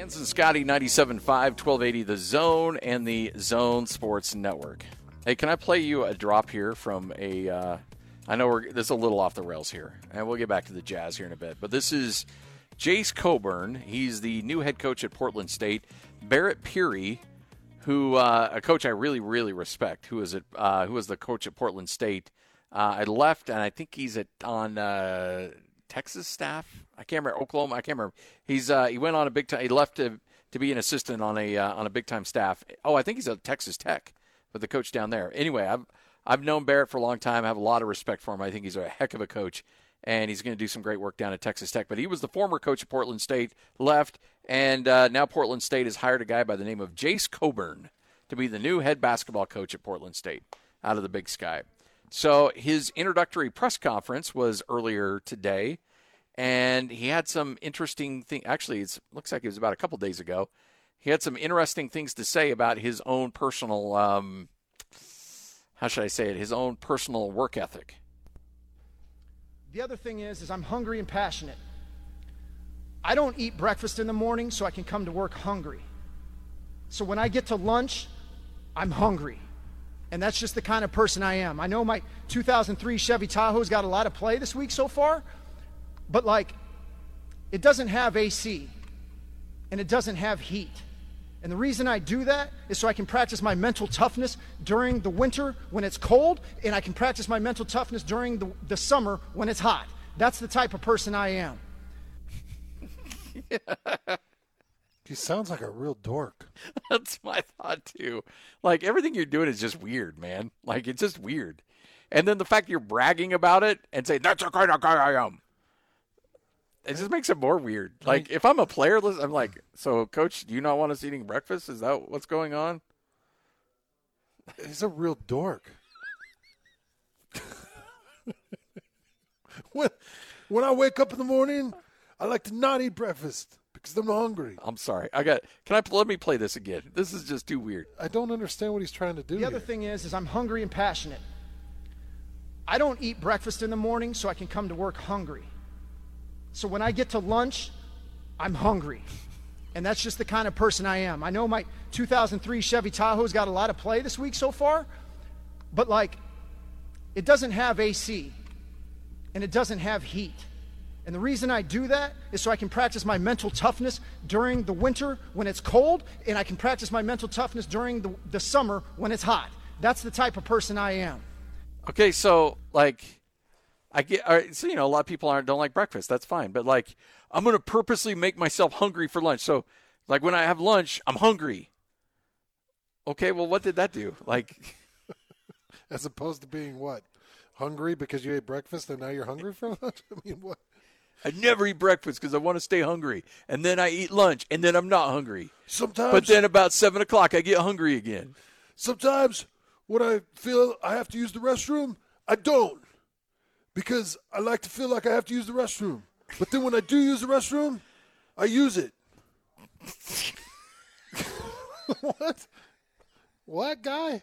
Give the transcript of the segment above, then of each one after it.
Hans and Scotty, 97.5, 1280 The Zone, and the Zone Sports Network. Hey, can I play you a drop here from a I know this is a little off the rails here, and we'll get back to the Jazz here in a bit. But this is Jace Coburn. He's the new head coach at Portland State. Barrett Peary, who a coach I really, really respect, who was the coach at Portland State. I left, and I think he's on Texas staff. I can't remember, Oklahoma. I can't remember. He went on a big time. He left to be an assistant on a big time staff. Oh, I think he's at Texas Tech, but the coach down there. Anyway, I've known Barrett for a long time. I have a lot of respect for him. I think he's a heck of a coach, and he's going to do some great work down at Texas Tech. But he was the former coach at Portland State, left, and now Portland State has hired a guy by the name of Jace Coburn to be the new head basketball coach at Portland State out of the Big Sky. So his introductory press conference was earlier today, and he had some interesting things. Actually, it looks like it was about a couple days ago. He had some interesting things to say about his own personal how should I say it, his own personal work ethic. The other thing is I'm hungry and passionate. I don't eat breakfast in the morning so I can come to work hungry. So when I get to lunch, I'm hungry. And that's just the kind of person I am. I know my 2003 Chevy Tahoe's got a lot of play this week so far, but it doesn't have AC and it doesn't have heat. And the reason I do that is so I can practice my mental toughness during the winter when it's cold, and I can practice my mental toughness during the summer when it's hot. That's the type of person I am. He sounds like a real dork. That's my thought, too. Everything you're doing is just weird, man. It's just weird. And then the fact you're bragging about it and saying, that's the kind of guy I am. It just makes it more weird. If I'm a player, I'm like, so, Coach, do you not want us eating breakfast? Is that what's going on? He's a real dork. When I wake up in the morning, I like to not eat breakfast because I'm hungry. I'm sorry. Let me play this again. This is just too weird. I don't understand what he's trying to do. The other thing is I'm hungry and passionate. I don't eat breakfast in the morning so I can come to work hungry. So when I get to lunch, I'm hungry. And that's just the kind of person I am. I know my 2003 Chevy Tahoe's got a lot of play this week so far, but it doesn't have AC and it doesn't have heat. And the reason I do that is so I can practice my mental toughness during the winter when it's cold, and I can practice my mental toughness during the summer when it's hot. That's the type of person I am. Okay, so I get, all right, so, a lot of people don't like breakfast. That's fine. But I'm going to purposely make myself hungry for lunch. So when I have lunch, I'm hungry. Okay, well, what did that do? As opposed to being what? Hungry because you ate breakfast and now you're hungry for lunch? I mean, what? I never eat breakfast because I want to stay hungry. And then I eat lunch and then I'm not hungry. Sometimes. But then about 7 o'clock, I get hungry again. Sometimes when I feel I have to use the restroom, I don't. Because I like to feel like I have to use the restroom. But then when I do use the restroom, I use it. What? What, guy?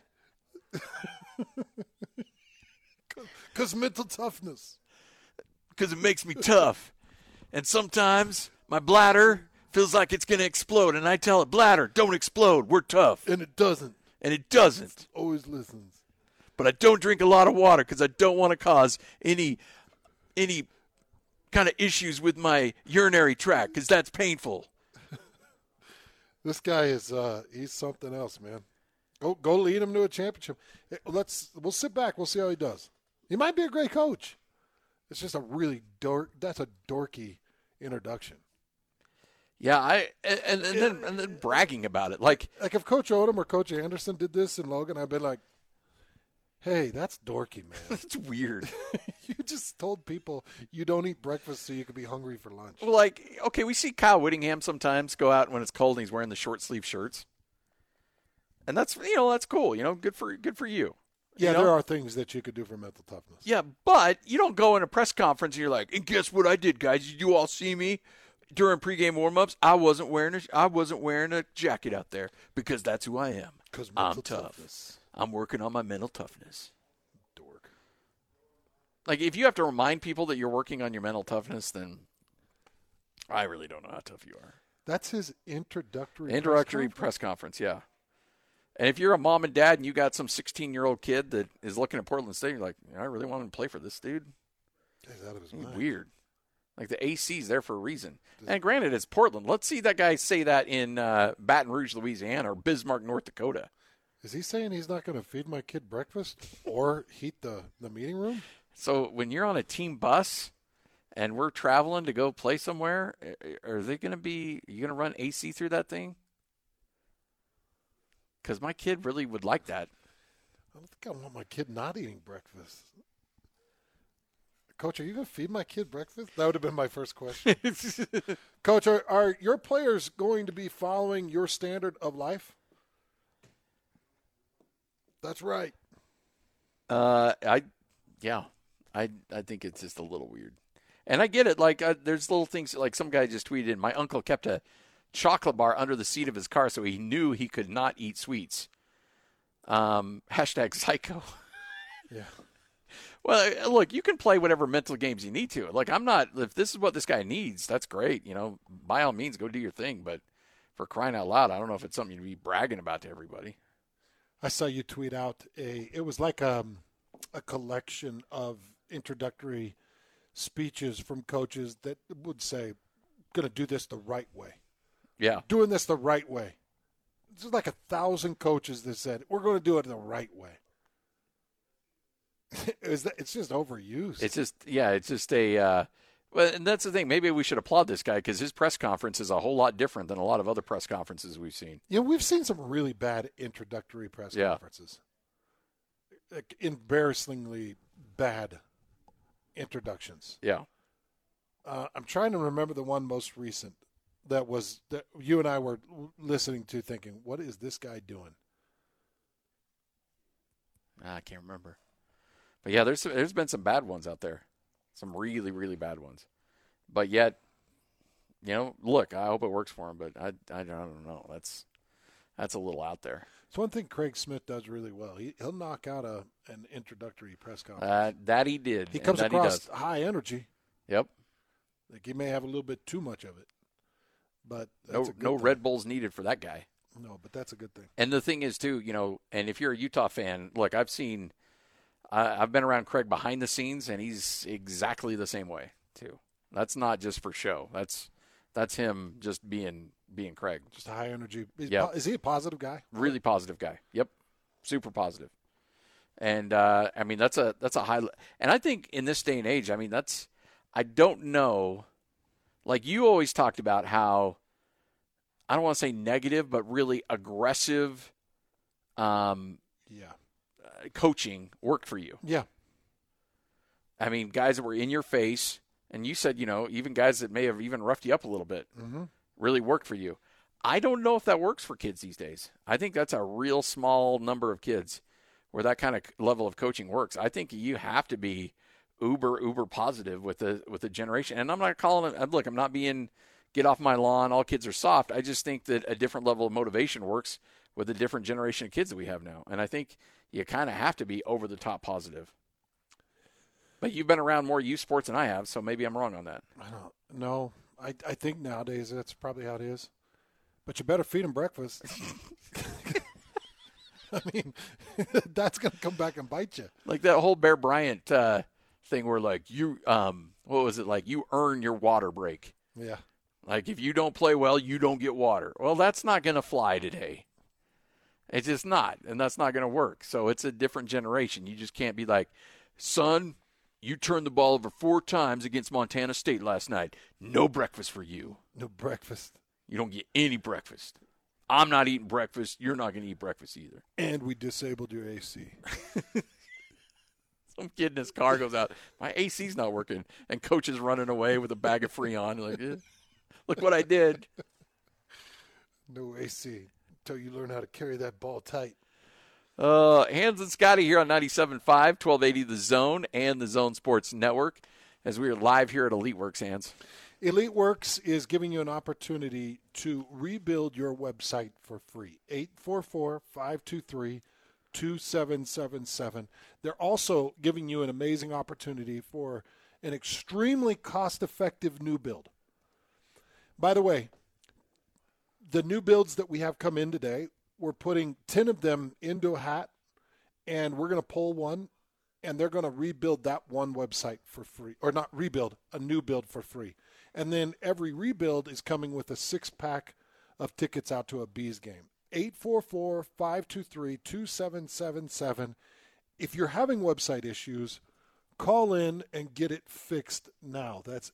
Because mental toughness. Because it makes me tough. And sometimes my bladder feels like it's going to explode. And I tell it, bladder, don't explode. We're tough. And it doesn't. And it doesn't. It always listens. But I don't drink a lot of water because I don't want to cause any kind of issues with my urinary tract because that's painful. This guy is he's something else, man. Go lead him to a championship. We'll sit back. We'll see how he does. He might be a great coach. It's just that's a dorky introduction. Yeah, and then bragging about it. Like if Coach Odom or Coach Anderson did this in Logan, I'd be like, hey, that's dorky, man. That's weird. You just told people you don't eat breakfast so you could be hungry for lunch. Well, okay, we see Kyle Whittingham sometimes go out when it's cold and he's wearing the short sleeve shirts. And that's cool, good for you. Yeah, there are things that you could do for mental toughness. Yeah, but you don't go in a press conference and you're like, and guess what I did, guys? Did you all see me during pregame warm-ups? I wasn't wearing a jacket out there because that's who I am. Because I'm tough. I'm working on my mental toughness. Dork. If you have to remind people that you're working on your mental toughness, then I really don't know how tough you are. That's his introductory press conference, yeah. And if you're a mom and dad and you got some 16-year-old kid that is looking at Portland State, you're like, I really want him to play for this dude. He's out of his mind. Weird. Like the AC's there for a reason. And granted, it's Portland. Let's see that guy say that in Baton Rouge, Louisiana, or Bismarck, North Dakota. Is he saying he's not going to feed my kid breakfast or heat the meeting room? So when you're on a team bus and we're traveling to go play somewhere, are you going to run AC through that thing? Because my kid really would like that. I don't think I want my kid not eating breakfast. Coach, are you going to feed my kid breakfast? That would have been my first question. Coach, are your players going to be following your standard of life? That's right. I think it's just a little weird. And I get it. Like, there's little things, like some guy just tweeted, my uncle kept a chocolate bar under the seat of his car so he knew he could not eat sweets. Hashtag psycho. Yeah. Well, look, you can play whatever mental games you need to. Like, if this is what this guy needs, that's great. By all means, go do your thing. But for crying out loud, I don't know if it's something you'd be bragging about to everybody. I saw you tweet out it was like a collection of introductory speeches from coaches that would say, going to do this the right way. Yeah. Doing this the right way. There's like 1,000 coaches that said, we're going to do it the right way. It's just overused. It's just well, and that's the thing. Maybe we should applaud this guy because his press conference is a whole lot different than a lot of other press conferences we've seen. Yeah, we've seen some really bad introductory press conferences. Like embarrassingly bad introductions. Yeah. I'm trying to remember the one most recent that you and I were listening to thinking, what is this guy doing? I can't remember. But yeah, there's been some bad ones out there. Some really, really bad ones. But yet, look, I hope it works for him, but I don't know. That's a little out there. It's one thing Craig Smith does really well. He'll knock out an introductory press conference. That he did. He comes across high energy. Yep. Like he may have a little bit too much of it. But no Red Bulls needed for that guy. No, but that's a good thing. And the thing is, too, and if you're a Utah fan, look, I've been around Craig behind the scenes, and he's exactly the same way, too. That's not just for show. That's him just being Craig. Just a high energy. Yep. Is he a positive guy? Really positive guy. Yep. Super positive. And, that's a high – and I think in this day and age, I don't know – like you always talked about how, I don't want to say negative, but really aggressive coaching worked for you. Yeah. Guys that were in your face, and you said, even guys that may have even roughed you up a little bit really worked for you. I don't know if that works for kids these days. I think that's a real small number of kids where that kind of level of coaching works. I think you have to be uber positive with the generation. And I'm not calling it, look, I'm not being get off my lawn, all kids are soft. I just think that a different level of motivation works with a different generation of kids that we have now. And I think you kind of have to be over the top positive. But you've been around more youth sports than I have, so maybe I'm wrong on that. I don't know. I think nowadays that's probably how it is. But you better feed them breakfast. That's going to come back and bite you. Like that whole Bear Bryant thing where, like, you what was it, like, you earn your water break. Yeah. Like, if you don't play well, you don't get water. Well, that's not going to fly today. It's just not, and that's not going to work. So it's a different generation. You just can't be like, son, you turned the ball over 4 times against Montana State last night. No breakfast for you. No breakfast. You don't get any breakfast. I'm not eating breakfast. You're not going to eat breakfast either. And we disabled your AC. Some kid in his car goes out, my AC's not working, and coach is running away with a bag of Freon. Like, look what I did. No AC until you learn how to carry that ball tight. Hans and Scotty here on 97.5, 1280 The Zone and the Zone Sports Network as we are live here at EliteWorks, Hans. EliteWorks is giving you an opportunity to rebuild your website for free. 844-523-2777. They're also giving you an amazing opportunity for an extremely cost-effective new build. By the way, the new builds that we have come in today, we're putting 10 of them into a hat, and we're going to pull one, and they're going to rebuild that one website for free. Or not rebuild, a new build for free. And then every rebuild is coming with a 6-pack of tickets out to a Bees game. 844-523-2777. If you're having website issues, call in and get it fixed now. That's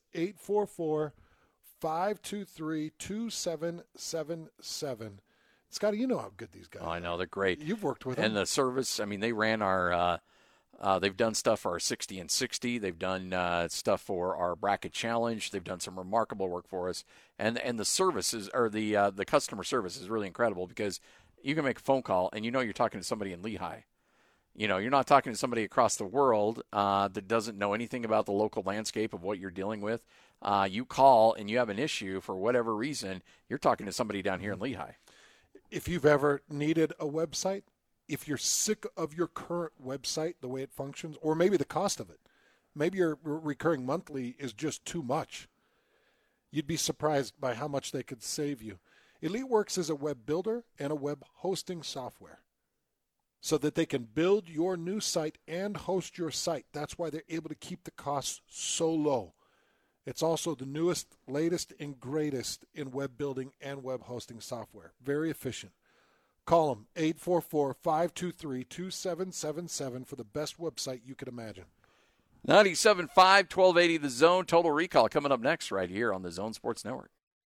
844-523-2777. Scotty, you know how good these guys are. I know, they're great. You've worked with them. And the service, I mean, they ran our they've done stuff for our 60 and 60. They've done stuff for our bracket challenge. They've done some remarkable work for us. And the services, or the customer service is really incredible, because you can make a phone call and you know you're talking to somebody in Lehigh. You know, you're not talking to somebody across the world that doesn't know anything about the local landscape of what you're dealing with. You call and you have an issue for whatever reason, you're talking to somebody down here in Lehigh. If you've ever needed a website, if you're sick of your current website, the way it functions, or maybe the cost of it, maybe your recurring monthly is just too much, you'd be surprised by how much they could save you. EliteWorks is a web builder and a web hosting software, so that they can build your new site and host your site. That's why they're able to keep the costs so low. It's also the newest, latest, and greatest in web building and web hosting software. Very efficient. Call them, 844-523-2777 for the best website you could imagine. 97.5, 1280 The Zone. Total Recall coming up next right here on the Zone Sports Network.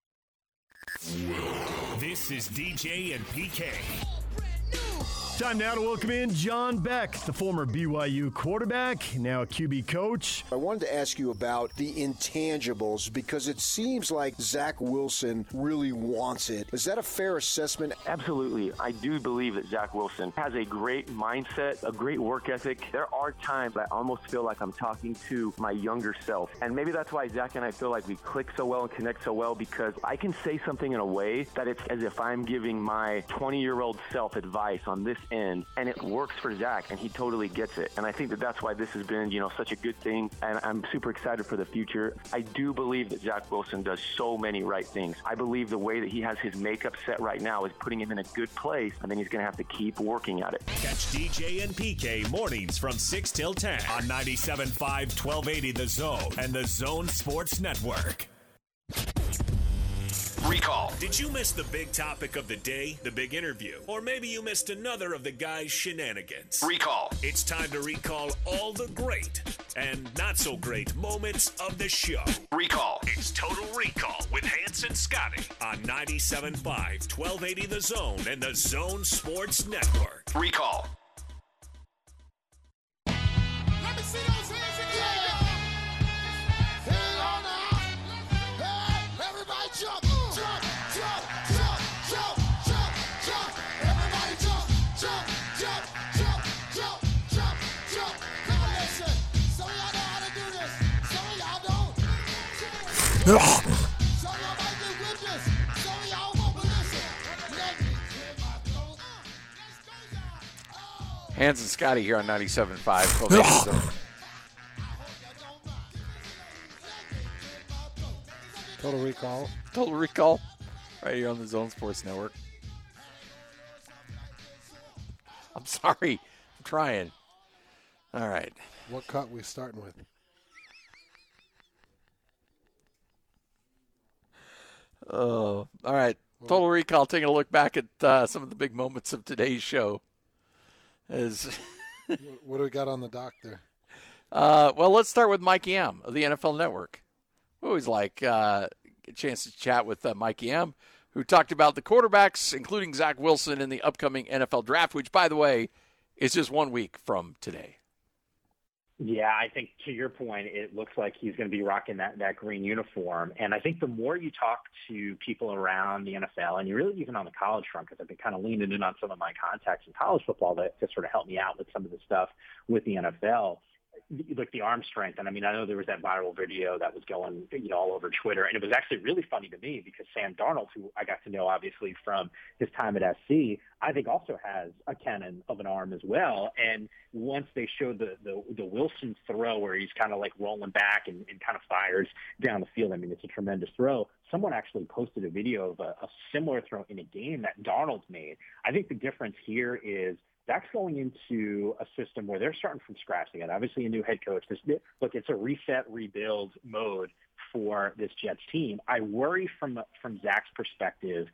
This is DJ and PK. Time now to welcome in John Beck, the former BYU quarterback, now a QB coach. I wanted to ask you about the intangibles, because it seems like Zach Wilson really wants it. Is that a fair assessment? Absolutely. I do believe that Zach Wilson has a great mindset, a great work ethic. There are times I almost feel like I'm talking to my younger self. And maybe that's why Zach and I feel like we click so well and connect so well, because I can say something in a way that it's as if I'm giving my 20-year-old self advice on this end, and it works for Zach, and he totally gets it. And I think that that's why this has been, such a good thing, and I'm super excited for the future. I do believe that Zach Wilson does so many right things. I believe the way that he has his makeup set right now is putting him in a good place, and then he's going to have to keep working at it. Catch DJ and PK mornings from 6 till 10 on 97.5, 1280 The Zone and the Zone Sports Network. Recall. Did you miss the big topic of the day, the big interview? Or maybe you missed another of the guy's shenanigans? Recall. It's time to recall all the great and not so great moments of the show. Recall. It's Total Recall with Hans and Scotty on 97.5, 1280 The Zone and the Zone Sports Network. Recall. Let me see those hands again. Hang on now. Hey, everybody jump. Hans and Scotty here on 97.5, 1280 The Zone. Total Recall. Total Recall right here on the Zone Sports Network. I'm sorry. I'm trying. All right. What cut we starting with? Oh, all right. Total Recall, taking a look back at some of the big moments of today's show. What do we got on the dock there? Well, let's start with Mike Yam of the NFL Network. We always like a chance to chat with Mike Yam, who talked about the quarterbacks, including Zach Wilson, in the upcoming NFL draft, which, by the way, is just 1 week from today. Yeah, I think to your point, it looks like he's going to be rocking that green uniform. And I think the more you talk to people around the NFL, and you really even on the college front, because I've been kind of leaning in on some of my contacts in college football to sort of help me out with some of the stuff with the NFL, the arm strength. And I mean, I know there was that viral video that was going, all over Twitter, and it was actually really funny to me because Sam Darnold, who I got to know obviously from his time at SC, I think also has a cannon of an arm as well. And once they showed the Wilson throw where he's kind of like rolling back and kind of fires down the field, I mean, it's a tremendous throw. Someone actually posted a video of a similar throw in a game that Darnold made. I think the difference here is Zach's going into a system where they're starting from scratch again. Obviously, a new head coach. Look, it's a reset, rebuild mode for this Jets team. I worry from Zach's perspective.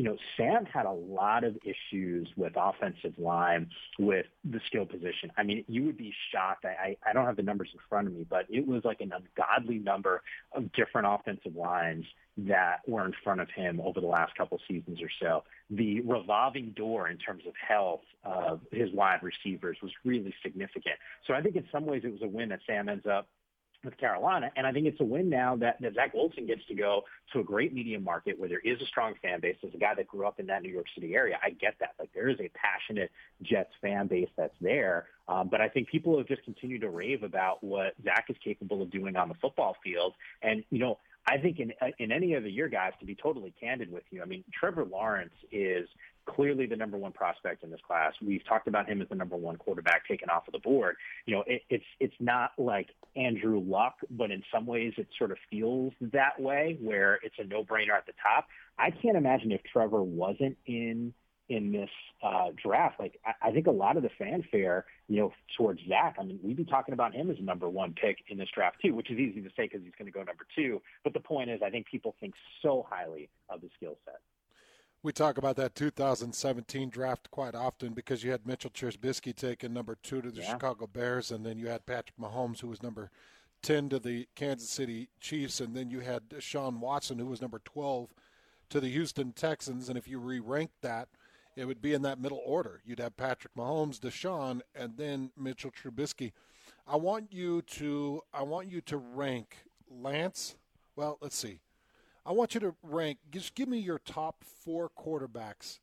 Sam had a lot of issues with offensive line, with the skill position. I mean, you would be shocked. I don't have the numbers in front of me, but it was like an ungodly number of different offensive lines that were in front of him over the last couple seasons or so. The revolving door in terms of health of his wide receivers was really significant. So I think in some ways it was a win that Sam ends up with Carolina, and I think it's a win now that Zach Wilson gets to go to a great media market where there is a strong fan base. As a guy that grew up in that New York City area, I get that. Like, there is a passionate Jets fan base that's there, but I think people have just continued to rave about what Zach is capable of doing on the football field. And, I think in any other year, guys, to be totally candid with you, I mean, Trevor Lawrence is clearly the number one prospect in this class. We've talked about him as the number one quarterback taken off of the board. It's not like Andrew Luck, but in some ways it sort of feels that way, where it's a no-brainer at the top. I can't imagine if Trevor wasn't in this draft. Like, I think a lot of the fanfare, towards Zach, I mean, we'd be talking about him as a number one pick in this draft too, which is easy to say because he's going to go number two. But the point is, I think people think so highly of the skill set. We talk about that 2017 draft quite often because you had Mitchell Trubisky taken number 2 to the Chicago Bears, and then you had Patrick Mahomes, who was number 10 to the Kansas City Chiefs, and then you had Deshaun Watson, who was number 12 to the Houston Texans. And if you re-ranked that, it would be in that middle order. You'd have Patrick Mahomes, Deshaun, and then Mitchell Trubisky. I want you to rank Lance. Well, let's see. I want you to rank, just give me your top 4 quarterbacks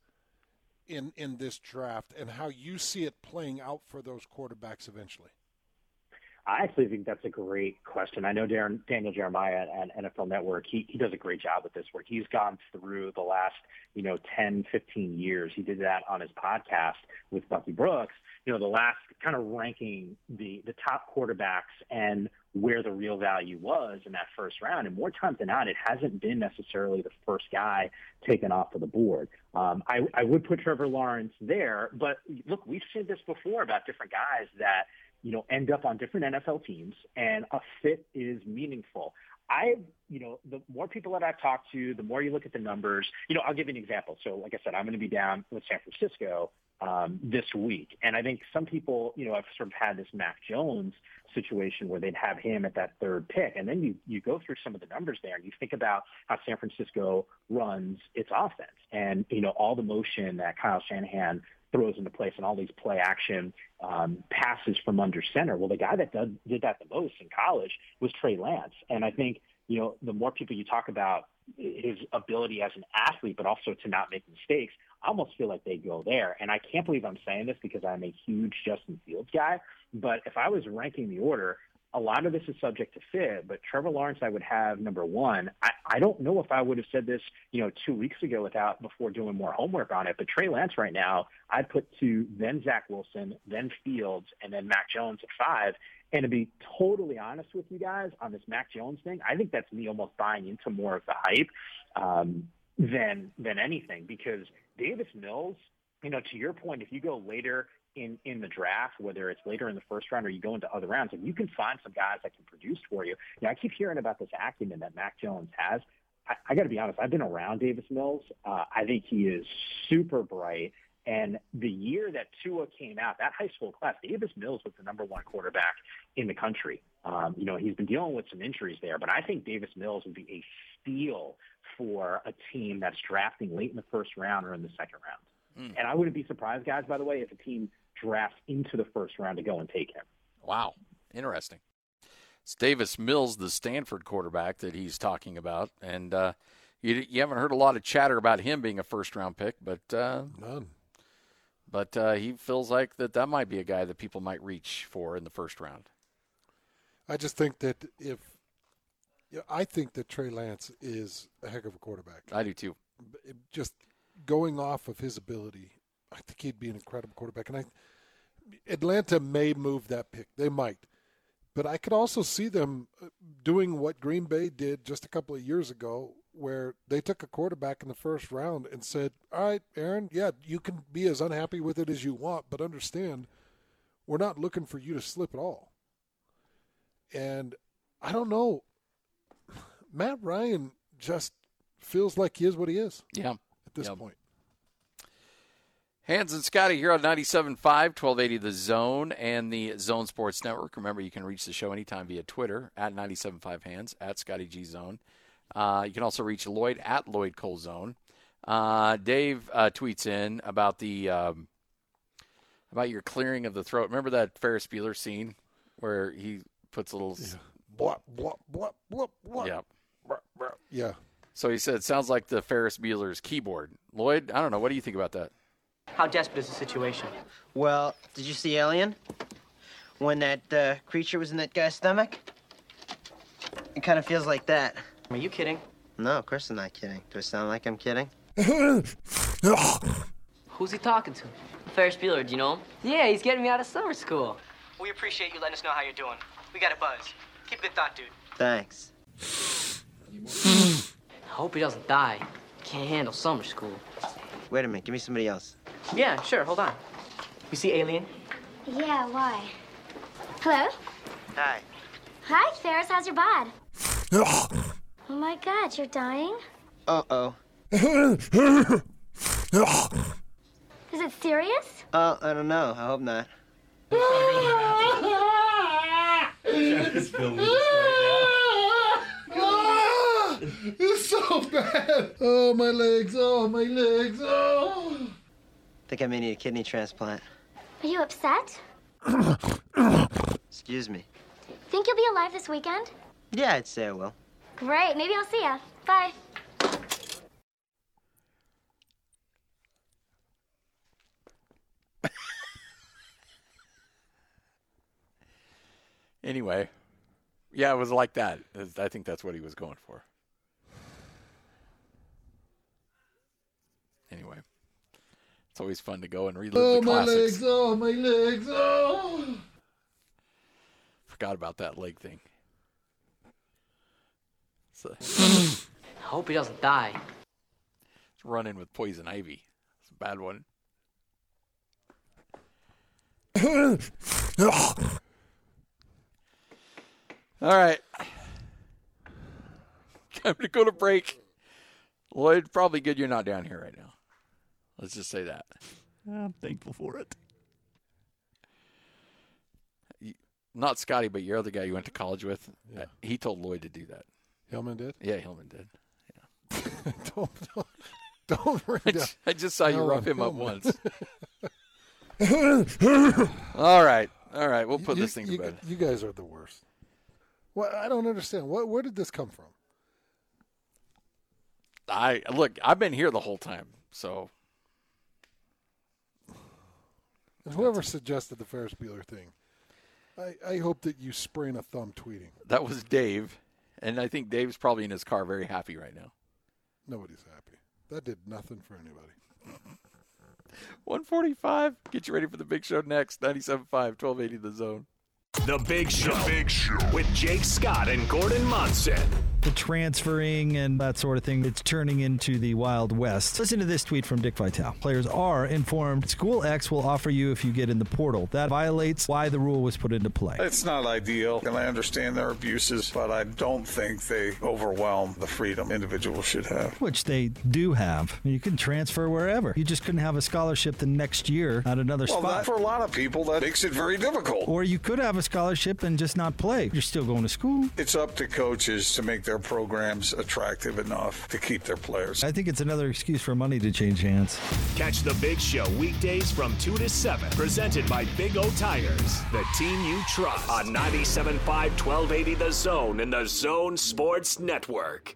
in this draft and how you see it playing out for those quarterbacks eventually. I actually think that's a great question. I know Daniel Jeremiah at NFL Network, he does a great job with this, where he's gone through the last, 10, 15 years. He did that on his podcast with Bucky Brooks, the last kind of ranking the top quarterbacks and where the real value was in that first round. And more times than not, it hasn't been necessarily the first guy taken off of the board. I would put Trevor Lawrence there, but look, we've seen this before about different guys that, end up on different NFL teams, and a fit is meaningful. The more people that I've talked to, the more you look at the numbers. I'll give you an example. So, like I said, I'm going to be down with San Francisco this week, and I think some people, have sort of had this Mac Jones situation where they'd have him at that 3rd pick, and then you go through some of the numbers there, and you think about how San Francisco runs its offense, and all the motion that Kyle Shanahan throws into place and all these play action passes from under center. Well, the guy that did that the most in college was Trey Lance. And I think, the more people you talk about his ability as an athlete, but also to not make mistakes, I almost feel like they go there. And I can't believe I'm saying this because I'm a huge Justin Fields guy. But if I was ranking the order, a lot of this is subject to fit, but Trevor Lawrence I would have number 1. I don't know if I would have said this, 2 weeks ago before doing more homework on it, but Trey Lance right now I'd put 2, then Zach Wilson, then Fields, and then Mac Jones at 5. And to be totally honest with you guys on this Mac Jones thing, I think that's me almost buying into more of the hype than anything, because Davis Mills, to your point, if you go later in the draft, whether it's later in the first round or you go into other rounds, if you can find some guys that can produce for you. I keep hearing about this acumen that Mac Jones has. I got to be honest, I've been around Davis Mills. I think he is super bright. And the year that Tua came out, that high school class, Davis Mills was the number 1 quarterback in the country. He's been dealing with some injuries there, but I think Davis Mills would be a steal for a team that's drafting late in the first round or in the second round. And I wouldn't be surprised, guys, by the way, if a team drafts into the first round to go and take him. Wow. Interesting. It's Davis Mills, the Stanford quarterback that he's talking about. And you haven't heard a lot of chatter about him being a first-round pick, but none. But he feels like that might be a guy that people might reach for in the first round. I just think that I think that Trey Lance is a heck of a quarterback. I do too. Just going off of his ability, I think he'd be an incredible quarterback. And Atlanta may move that pick. They might. But I could also see them doing what Green Bay did just a couple of years ago, where they took a quarterback in the first round and said, all right, Aaron, yeah, you can be as unhappy with it as you want, but understand we're not looking for you to slip at all. And I don't know. Matt Ryan just feels like he is what he is. Yeah. At this point. Hans and Scotty here on 97.5, 1280 The Zone and the Zone Sports Network. Remember, you can reach the show anytime via Twitter at 97.5 Hands, at Scotty G Zone. You can also reach Lloyd at Lloyd Cole Zone. Dave tweets in about about your clearing of the throat. Remember that Ferris Bueller scene where he puts a little... Blah, blah, blah, blah, blah. Yeah. Yeah. So he said, it sounds like the Ferris Bueller's keyboard. Lloyd, I don't know. What do you think about that? How desperate is the situation? Well, did you see Alien? When that creature was in that guy's stomach? It kind of feels like that. Are you kidding? No, of course I'm not kidding. Do I sound like I'm kidding? Who's he talking to? Ferris Bueller, do you know him? Yeah, he's getting me out of summer school. We appreciate you letting us know how you're doing. We got a buzz. Keep a good thought, dude. Thanks. I hope he doesn't die. Can't handle summer school. Wait a minute. Give me somebody else. Yeah, sure. Hold on. You see Alien? Yeah, why? Hello? Hi. Hi, Ferris. How's your bod? Oh, my God. You're dying? Uh-oh. Is it serious? Oh, I don't know. I hope not. It's so bad. Oh, my legs. Oh, my legs. Oh. I think I may need a kidney transplant. Are you upset? Excuse me. Think you'll be alive this weekend? Yeah, I'd say I will. Great. Maybe I'll see ya. Bye. Anyway, yeah, it was like that. I think that's what he was going for. Anyway, it's always fun to go and relive the classics. Oh, my legs. Oh. Forgot about that leg thing. So, I hope he doesn't die. It's running with poison ivy. It's a bad one. All right. Time to go to break. Lloyd, probably good you're not down here right now. Let's just say that. I'm thankful for it. Not Scotty, but your other guy you went to college with. Yeah. He told Lloyd to do that. Hillman did? Yeah, Hillman did. Yeah. don't bring down. I just saw you rough him up once. All right. We'll put this thing to bed. You guys are the worst. Well, I don't understand. Where did this come from? I've been here the whole time, so. And whoever suggested the Ferris Bueller thing, I hope that you sprain a thumb tweeting. That was Dave, and I think Dave's probably in his car very happy right now. Nobody's happy. That did nothing for anybody. 145. Get you ready for the big show next. 97.5, 1280 The Zone. The Big Show. With Jake Scott and Gordon Monson. The transferring and that sort of thing, it's turning into the Wild West. Listen to this tweet from Dick Vitale. Players are informed School X will offer you if you get in the portal. That violates why the rule was put into play. It's not ideal, and I understand there are abuses, but I don't think they overwhelm the freedom individuals should have. Which they do have. You can transfer wherever. You just couldn't have a scholarship the next year at another spot. Well, for a lot of people, that makes it very difficult. Or you could have a scholarship and just not play. You're still going to school. It's up to coaches to make their programs attractive enough to keep their players. I think it's another excuse for money to change hands. Catch the Big Show weekdays from 2 to 7. Presented by Big O Tires, the team you trust. On 97.5, 1280 The Zone and the Zone Sports Network.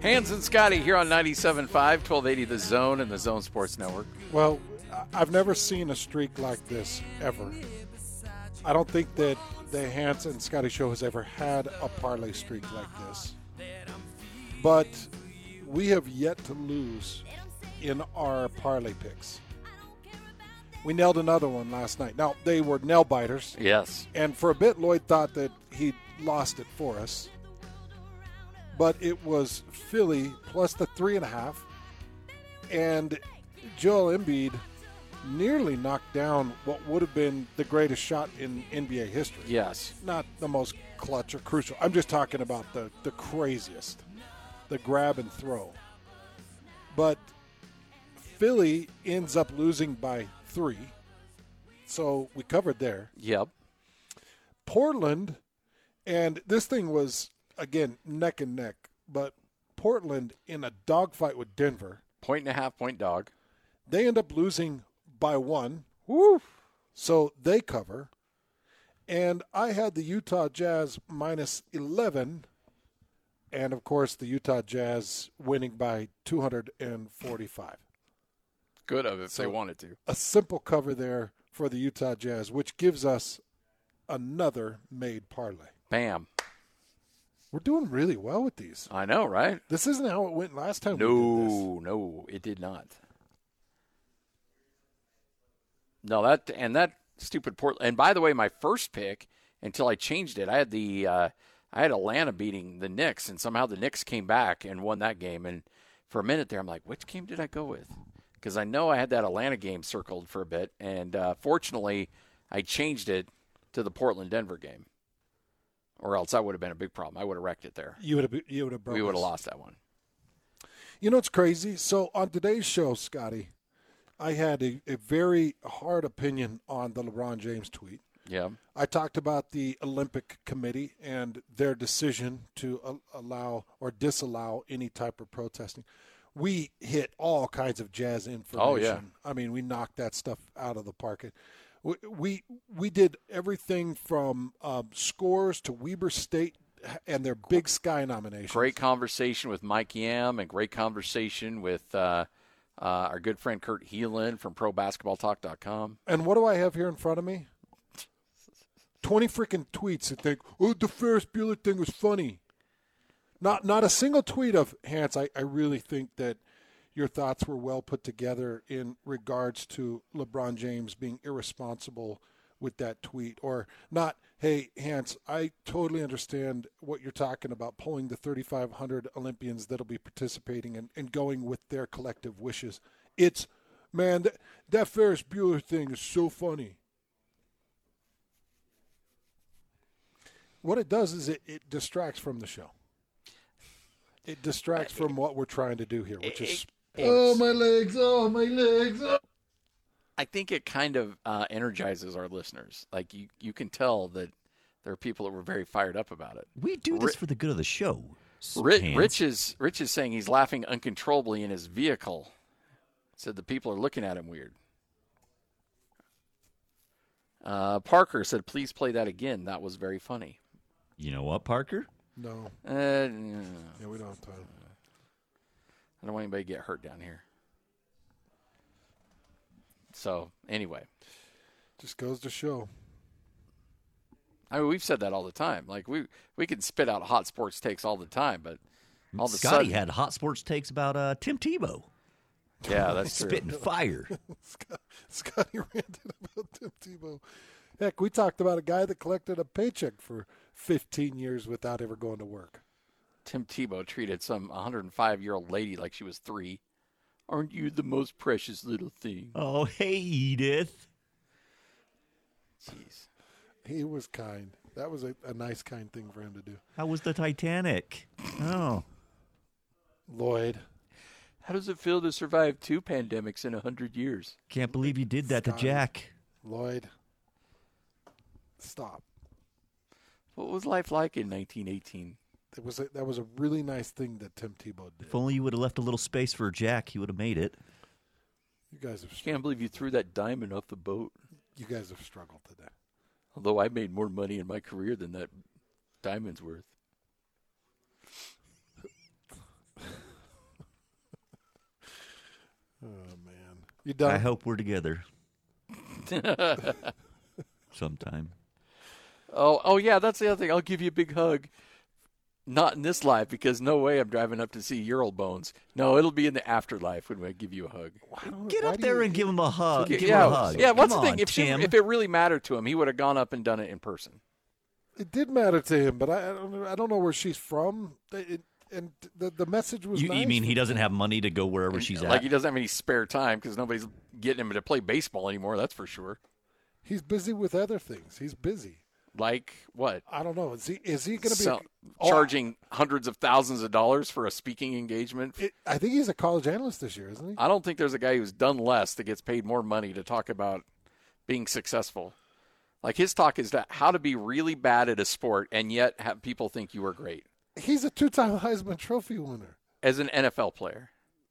Hans and Scotty here on 97.5, 1280 The Zone and the Zone Sports Network. Well, I've never seen a streak like this ever. I don't think that the Hans and Scotty show has ever had a parlay streak like this. But we have yet to lose in our parlay picks. We nailed another one last night. Now, they were nail biters. Yes. And for a bit, Lloyd thought that he lost it for us. But it was Philly plus the 3.5. And Joel Embiid nearly knocked down what would have been the greatest shot in NBA history. Yes. Not the most clutch or crucial. I'm just talking about the craziest. The grab and throw. But Philly ends up losing by 3. So we covered there. Yep. Portland, and this thing was, again, neck and neck, but Portland in a dogfight with Denver. 1.5-point dog. They end up losing by 1. Woo! So they cover. And I had the Utah Jazz minus 11. And, of course, the Utah Jazz winning by 245. Good of it if they wanted to. A simple cover there for the Utah Jazz, which gives us another made parlay. Bam. We're doing really well with these. I know, right? This isn't how it went last time we did this. No, it did not. No, that stupid Portland. And by the way, my first pick, until I changed it, I had Atlanta beating the Knicks, and somehow the Knicks came back and won that game. And for a minute there, I'm like, which game did I go with? Because I know I had that Atlanta game circled for a bit, and fortunately, I changed it to the Portland-Denver game, or else that would have been a big problem. I would have wrecked it there. You would have broken. We would have lost that one. You know what's crazy? So on today's show, Scotty, I had a very hard opinion on the LeBron James tweet. Yeah. I talked about the Olympic Committee and their decision to allow or disallow any type of protesting. We hit all kinds of Jazz information. Oh, yeah. I mean, we knocked that stuff out of the park. We did everything from scores to Weber State and their Big Sky nominations. Great conversation with Mike Yam and great conversation with our good friend Kurt Heelan from ProBasketballTalk.com. And what do I have here in front of me? 20 freaking tweets that think, oh, the Ferris Bueller thing was funny. Not a single tweet of, Hans, I really think that your thoughts were well put together in regards to LeBron James being irresponsible with that tweet. Or not, hey, Hans, I totally understand what you're talking about, pulling the 3,500 Olympians that'll be participating and going with their collective wishes. It's, man, that Ferris Bueller thing is so funny. What it does is it distracts from the show. It distracts from what we're trying to do here, which is sports. Oh, my legs. Oh, my legs. Oh. I think it kind of energizes our listeners. Like, you can tell that there are people that were very fired up about it. We do this for the good of the show. Rich is saying he's laughing uncontrollably in his vehicle. Said the people are looking at him weird. Parker said, please play that again. That was very funny. You know what, Parker? No. Yeah, we don't have time. I don't want anybody to get hurt down here. So, anyway. Just goes to show. I mean, we've said that all the time. Like, we can spit out hot sports takes all the time, but all of a Scotty sudden... had hot sports takes about Tim Tebow. Yeah, that's true. Spitting fire. Scotty ranted about Tim Tebow. Heck, we talked about a guy that collected a paycheck for 15 years without ever going to work. Tim Tebow treated some 105-year-old lady like she was 3. Aren't you the most precious little thing? Oh, hey, Edith. Jeez. He was kind. That was a nice, kind thing for him to do. How was the Titanic? Oh. Lloyd. How does it feel to survive 2 pandemics in 100 years? Can't believe you did that to Jack. Lloyd. Stop. What was life like in 1918? That was a really nice thing that Tim Tebow did. If only you would have left a little space for Jack, he would have made it. You guys have. Can't believe you threw that diamond off the boat. You guys have struggled today. Although I made more money in my career than that diamond's worth. You done? I hope we're together. Sometime. Oh yeah, that's the other thing. I'll give you a big hug. Not in this life, because no way I'm driving up to see your old bones. No, it'll be in the afterlife when I give you a hug. Get up there and give him a hug. Give him Yeah, a hug. yeah. What's Come the on, thing? Tim. If it really mattered to him, he would have gone up and done it in person. It did matter to him, but I don't know where she's from. And the message was nice. You mean he doesn't have money to go wherever she's at? Like he doesn't have any spare time because nobody's getting him to play baseball anymore. That's for sure. He's busy with other things. He's busy. Like what? I don't know. Is he going to be charging hundreds of thousands of dollars for a speaking engagement? I think he's a college analyst this year, isn't he? I don't think there's a guy who's done less that gets paid more money to talk about being successful. Like his talk is that how to be really bad at a sport and yet have people think you are great. He's a 2-time Heisman Trophy winner. As an NFL player.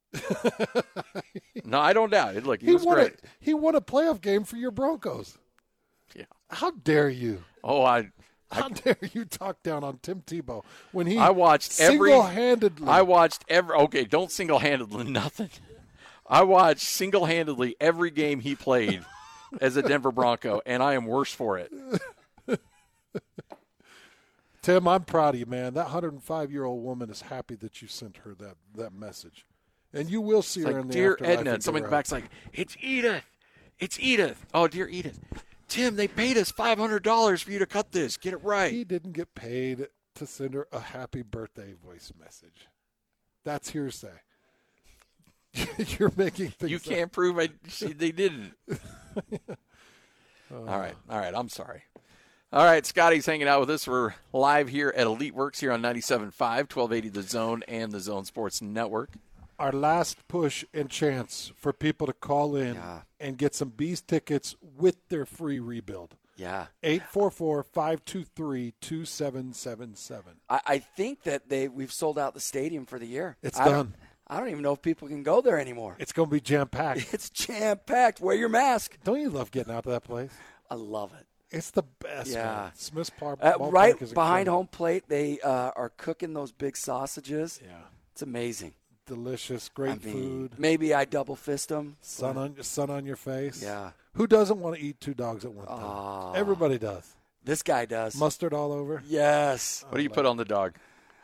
No, I don't doubt it. Look, he was great. He won a playoff game for your Broncos. Yeah. How dare you? Oh, How dare you talk down on Tim Tebow when he I watched single-handedly. Okay, don't single-handedly nothing. I watched single-handedly every game he played as a Denver Bronco, and I am worse for it. Tim, I'm proud of you, man. That 105-year-old woman is happy that you sent her that message. And you will see her in the Dear afterlife. Edna, and somebody in the back's like, it's Edith. It's Edith. Oh, dear Edith. Tim, they paid us $500 for you to cut this. Get it right. He didn't get paid to send her a happy birthday voice message. That's hearsay. You're making things You can't prove they didn't. All right. I'm sorry. All right, Scotty's hanging out with us. We're live here at Elite Works here on 97.5, 1280 The Zone and the Zone Sports Network. Our last push and chance for people to call in and get some Bees tickets with their free rebuild. Yeah. 844-523-2777. I think that we've sold out the stadium for the year. It's done. I don't even know if people can go there anymore. It's going to be jam-packed. It's jam-packed. Wear your mask. Don't you love getting out to that place? I love it. It's the best. Yeah. Man. Smith's Park. Right behind home plate, they are cooking those big sausages. Yeah. It's amazing. Delicious, great food. Maybe I double fist them. Sun on your face. Yeah. Who doesn't want to eat two dogs at one time? Everybody does. This guy does. Mustard all over? Yes. What do you put on the dog?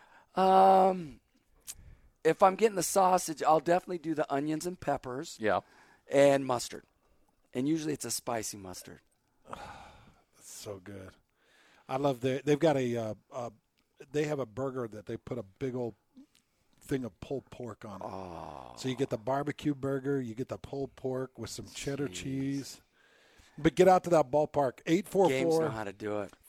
If I'm getting the sausage, I'll definitely do the onions and peppers. Yeah. And mustard. And usually it's a spicy mustard. That's so good. I love they've got they have a burger that they put a big old thing of pulled pork on it. Oh. So you get the barbecue burger, you get the pulled pork with some cheddar cheese. But get out to that ballpark. 844 Games know how to do it.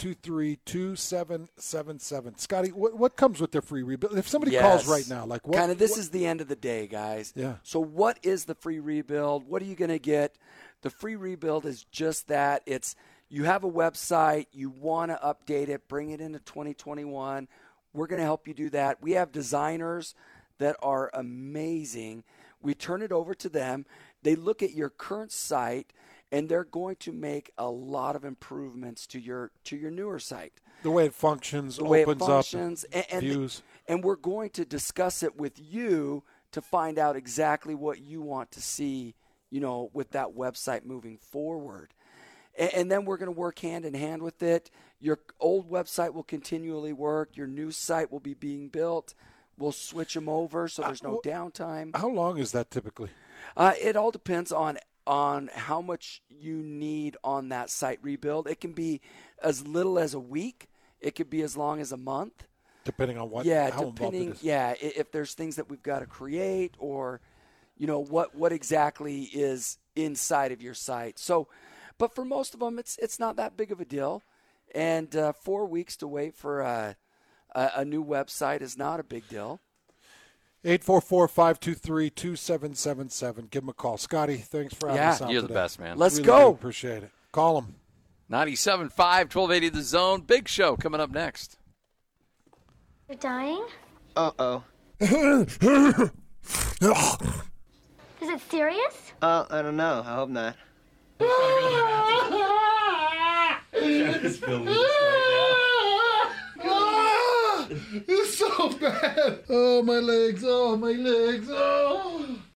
523-2777. Scotty, what comes with their free rebuild? If somebody calls right now, like what? This is the end of the day, guys. Yeah. So what is the free rebuild? What are you going to get? The free rebuild is just that. It's you have a website, you want to update it, bring it into 2021. We're going to help you do that. We have designers that are amazing. We turn it over to them. They look at your current site, and they're going to make a lot of improvements to your newer site. The way it functions, and views. And we're going to discuss it with you to find out exactly what you want to see, with that website moving forward. And then we're going to work hand in hand with it. Your old website will continually work. Your new site will be being built. We'll switch them over so there's no downtime. How long is that typically? It all depends on how much you need on that site rebuild. It can be as little as a week. It could be as long as a month. Depending on what? Yeah, how depending. It is. Yeah, if there's things that we've got to create, or what exactly is inside of your site. So, but for most of them, it's not that big of a deal, and 4 weeks to wait for a new website is not a big deal. 844-523-2777. Give them a call. Scotty, thanks for having us out you're today. the best, man. Let's really go. Appreciate it. Call them. 97.5, 1280 The Zone. Big show coming up next. You're dying? Uh-oh. Is it serious? I don't know. I hope not. It's so bad. Oh, my legs. Oh, my legs. Oh.